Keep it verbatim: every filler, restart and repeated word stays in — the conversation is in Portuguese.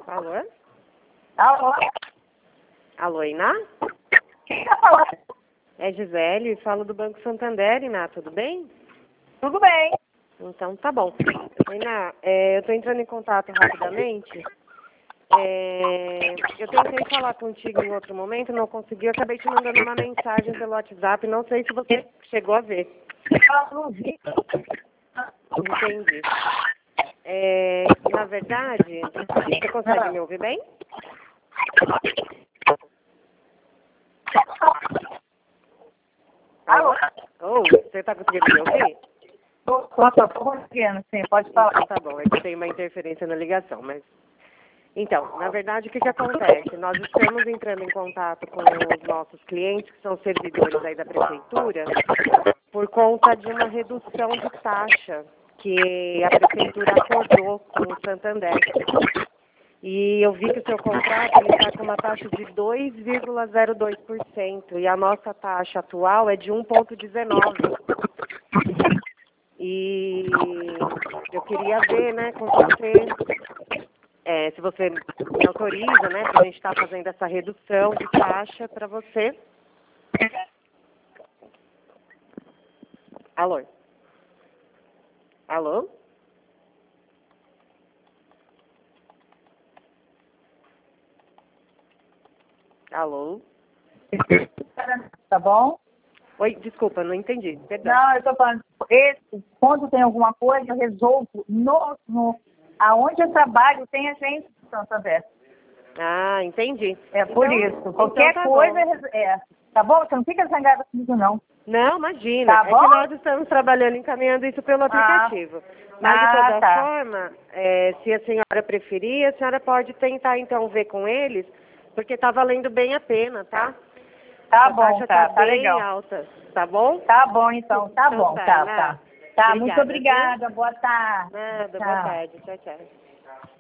Alô? Alô? Alô, Iná? Quem tá falando? É Gisele, falo do Banco Santander, Iná, tudo bem? Tudo bem. Então tá bom. Iná, é, eu tô entrando em contato rapidamente. É, eu tentei falar contigo em outro momento, não consegui, eu acabei te mandando uma mensagem pelo WhatsApp, não sei se você chegou a ver. Eu não vi. Entendi. É, na verdade, você consegue me ouvir bem? Alô? Ou, você tá conseguindo me ouvir? Tô, tô, tô conseguindo, sim, pode falar. Então tá bom, é que tem uma interferência na ligação, mas... Então, na verdade, o que que acontece? Nós estamos entrando em contato com os nossos clientes, que são servidores aí da prefeitura, por conta de uma redução de taxa que a prefeitura acordou com o Santander. E eu vi que o seu contrato está com uma taxa de dois vírgula zero dois por cento e a nossa taxa atual é de um vírgula dezenove por cento. E eu queria ver, né, com você, é, se você me autoriza, né, para a gente estar fazendo essa redução de taxa para você. Alô? Alô? Alô? Tá bom? Oi, desculpa, não entendi, perdão. Não, eu tô falando, esse, quando tem alguma coisa, eu resolvo no, no, aonde eu trabalho, tem agência de Santander. Ah, entendi. É por Então- isso. Qualquer então tá coisa, bom. é. Tá bom? Você não fica zangada comigo, não. Não, imagina. Tá É bom? que nós estamos trabalhando encaminhando isso pelo aplicativo. Mas, de ah, toda tá. forma, é, se a senhora preferir, a senhora pode tentar, então, ver com eles, porque tá valendo bem a pena, tá? Tá A bom, taxa tá. tá Tá bem legal. alta, tá bom? Tá bom, então. Tá Então bom, tá, tá, Iná. tá. Tá, muito Obrigada, obrigada. Boa tarde. Nada, boa Tchau. tarde. Tchau, tchau.